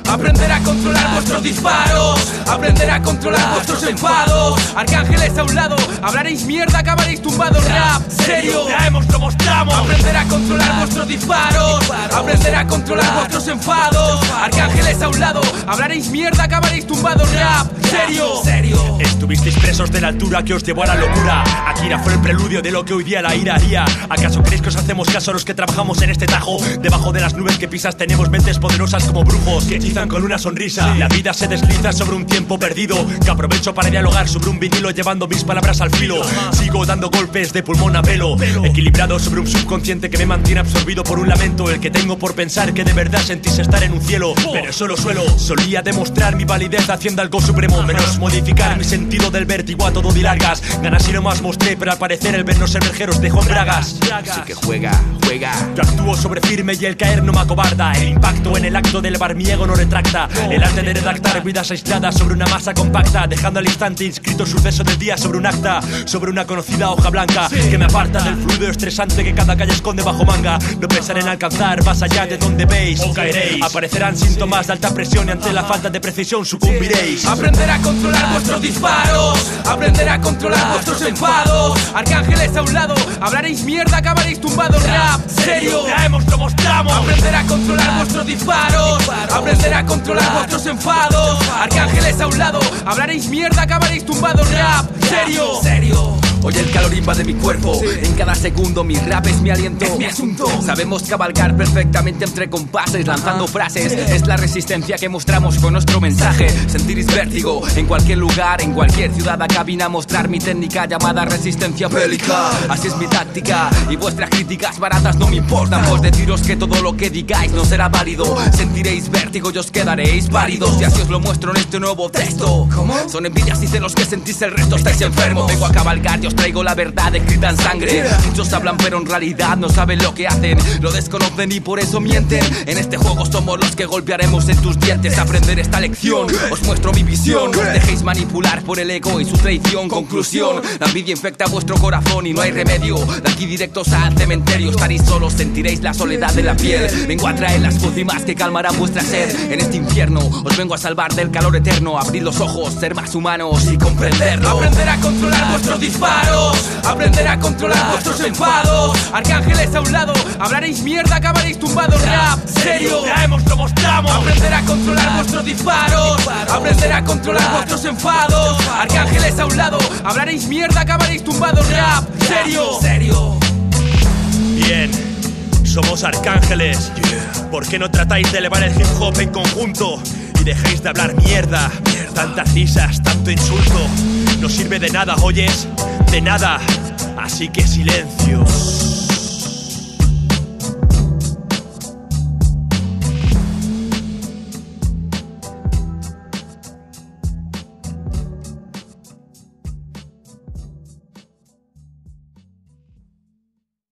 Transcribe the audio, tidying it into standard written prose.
aprender a controlar vuestros disparos, aprender a controlar vuestros enfados. Arcángeles a un lado, hablaréis mierda, acabaréis tumbados. Rap, serio, traemos, lo mostramos. Aprender a controlar vuestros disparos, aprender a controlar vuestros enfados. Arcángeles a un lado, hablaréis mierda, acabaréis tumbados. Rap, serio, serio. Estuvisteis presos de la altura que os llevó a la locura. Akira fue el preludio de lo que hoy día la ira haría. ¿Acaso creéis que os hacemos caso a los que trabajamos en este tajo? Debajo de las nubes que pisas tenemos mentes poderosas como brujos que hechizan con una sonrisa. La vida se desliza sobre un tiempo perdido que aprovecho para dialogar sobre un vinilo llevando mis palabras al filo. Sigo dando golpes de pulmón a pelo, equilibrado sobre un subconsciente que me mantiene absorbido por un lamento. El que tengo por pensar que de verdad sentís estar en un cielo. Pero eso lo suelo. Solía demostrar mi validez haciendo algo supremo, menos modificar mi sentido del vértigo a todo di largas. Ganas y no más mostré, pero al parecer el vernos ser verjeros dejó en bragas. Así que juega. Yo actúo sobre firme y el caer no me acobarda. El impacto en el acto de elevar mi ego no retracta. El arte de redactar vidas aisladas sobre una masa compacta, dejando al instante inscrito el suceso del día sobre un acta, sobre una conocida hoja blanca que me aparta del fluido estresante que cada calle esconde bajo manga. No pensaré en alcanzar más allá de donde veis o caeréis. Aparecerán síntomas de alta presión y ante la falta de precisión sucumbiréis. Aprender a controlar vuestros disparos, aprender a controlar vuestros enfados. Arcángeles a un lado, hablaréis mierda, acabaréis tumbados. Rap, serio, traemos, lo mostramos. Aprender a controlar vuestros disparos, aprender a controlar vuestros enfados. Arcángeles a un lado, hablaréis mierda, acabaréis tumbados. Rap, serio. Hoy el calor invade mi cuerpo, en cada segundo mi rap es mi aliento, es mi asunto. Sabemos cabalgar perfectamente entre compases, lanzando frases. Es la resistencia que mostramos con nuestro mensaje. Sentiréis vértigo en cualquier lugar, en cualquier ciudad. Acá vine a mostrar mi técnica llamada resistencia bélica. Así es mi táctica y vuestras críticas baratas no me importan. Pues deciros que todo lo que digáis no será válido. Sentiréis vértigo y os quedaréis válidos. Y así os lo muestro en este nuevo texto. ¿Cómo? Son envidias y celos que sentís, el resto estáis enfermos. Vengo a cabalgar y os traigo la verdad escrita en sangre. Muchos hablan pero en realidad no saben lo que hacen. Lo desconocen y por eso mienten. En este juego somos los que golpearemos en tus dientes. Aprender esta lección, os muestro mi visión. No os dejéis manipular por el ego y su traición. Conclusión, la envidia infecta vuestro corazón y no hay remedio. De aquí directos al cementerio. Estaréis solos, sentiréis la soledad de la piel. Vengo a traer las pócimas que calmarán vuestra sed. En este infierno os vengo a salvar del calor eterno. Abrid los ojos, ser más humanos y comprenderlo. Aprender a controlar vuestros disparos, aprender a controlar vuestros enfados. Arcángeles a un lado, hablaréis mierda, acabaréis tumbados. Rap, serio, traemos, lo mostramos. Aprender a controlar vuestros disparos, aprender a controlar vuestros enfados. Arcángeles a un lado, hablaréis mierda, acabaréis tumbados. Rap, serio. Bien, somos arcángeles. ¿Por qué no tratáis de elevar el hip hop en conjunto? Y dejéis de hablar mierda. Tantas risas, tanto insulto. No sirve de nada, ¿oyes? De nada. Así que silencio.